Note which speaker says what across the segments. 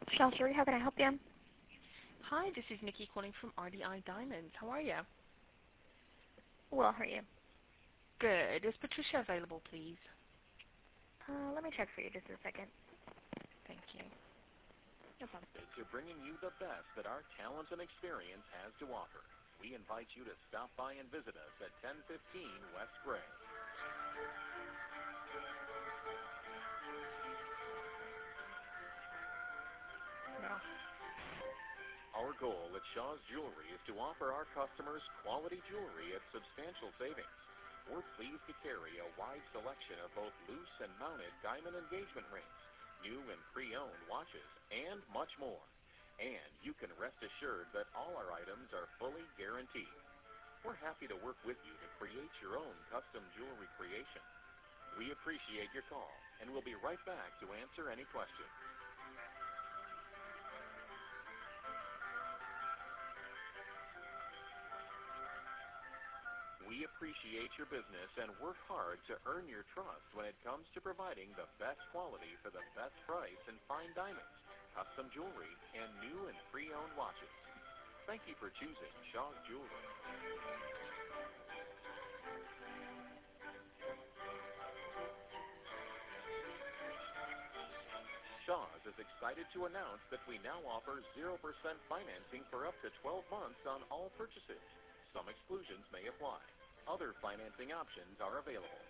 Speaker 1: Shell Jewelry, how can I help you?
Speaker 2: Hi, this is Nikki calling from RDI Diamonds. How are you?
Speaker 1: Well, how are you?
Speaker 2: Good. Is Patricia available, please?
Speaker 1: Let me check for you just a second.
Speaker 2: Thank you.
Speaker 1: No problem.
Speaker 3: To bringing you the best that our talent and experience has to offer. We invite you to stop by and visit us at 1015 West Gray.
Speaker 1: No.
Speaker 3: Our goal at Shaw's Jewelry is to offer our customers quality jewelry at substantial savings. We're pleased to carry a wide selection of both loose and mounted diamond engagement rings, new and pre-owned watches, and much more. And you can rest assured that all our items are fully guaranteed. We're happy to work with you to create your own custom jewelry creation. We appreciate your call, and we'll be right back to answer any questions. We appreciate your business and work hard to earn your trust when it comes to providing the best quality for the best price in fine diamonds, custom jewelry, and new and pre-owned watches. Thank you for choosing Shaw's Jewelry. Shaw's is excited to announce that we now offer 0% financing for up to 12 months on all purchases. Some exclusions may apply. Other financing options are available.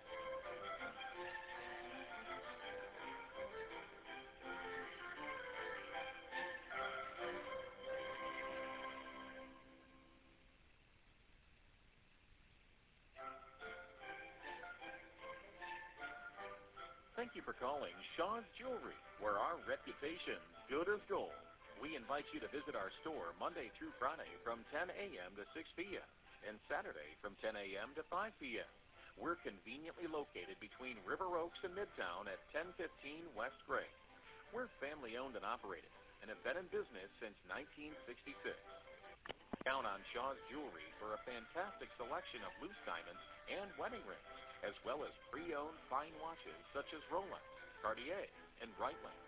Speaker 3: Thank you for calling Shaw's Jewelry, where our reputation's good as gold. We invite you to visit our store Monday through Friday from 10 a.m. to 6 p.m. and Saturday from 10 a.m. to 5 p.m. We're conveniently located between River Oaks and Midtown at 1015 West Gray. We're family-owned and operated and have been in business since 1966. Count on Shaw's Jewelry for a fantastic selection of loose diamonds and wedding rings, as well as pre-owned fine watches such as Rolex, Cartier, and Breitling.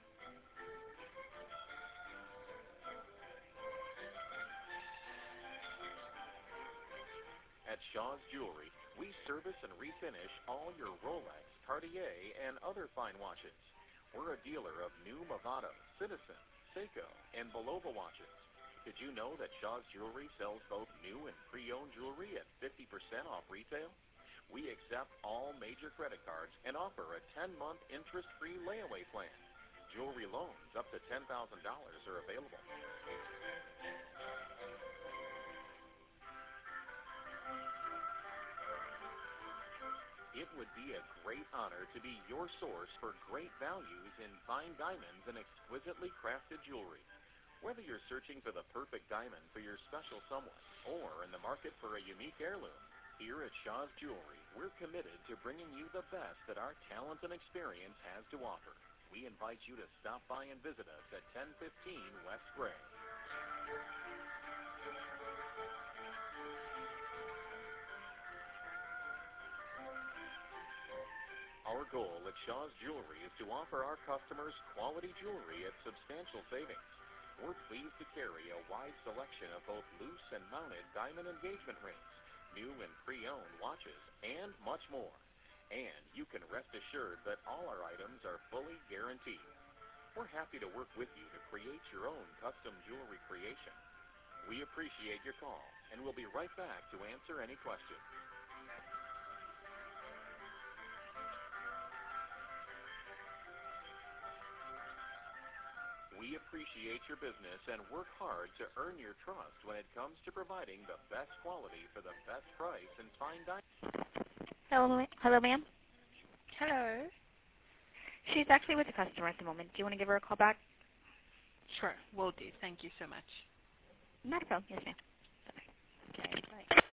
Speaker 3: At Shaw's Jewelry, we service and refinish all your Rolex, Cartier, and other fine watches. We're a dealer of new Movado, Citizen, Seiko, and Bulova watches. Did you know that Shaw's Jewelry sells both new and pre-owned jewelry at 50% off retail? We accept all major credit cards and offer a 10-month interest-free layaway plan. Jewelry loans up to $10,000 are available. It would be a great honor to be your source for great values in fine diamonds and exquisitely crafted jewelry. Whether you're searching for the perfect diamond for your special someone or in the market for a unique heirloom, here at Shaw's Jewelry, we're committed to bringing you the best that our talent and experience has to offer. We invite you to stop by and visit us at 1015 West Gray. Our goal at Shaw's Jewelry is to offer our customers quality jewelry at substantial savings. We're pleased to carry a wide selection of both loose and mounted diamond engagement rings, new and pre-owned watches, and much more. And you can rest assured that all our items are fully guaranteed. We're happy to work with you to create your own custom jewelry creation. We appreciate your call, and we'll be right back to answer any questions. We appreciate your business and work hard to earn your trust when it comes to providing the best quality for the best price in fine diamonds.
Speaker 1: Hello, ma'am.
Speaker 2: Hello.
Speaker 1: She's actually with a customer at the moment. Do you want to give her a call back?
Speaker 2: Sure, will do. Thank you so much.
Speaker 1: Not a problem. Yes, ma'am.
Speaker 2: Okay.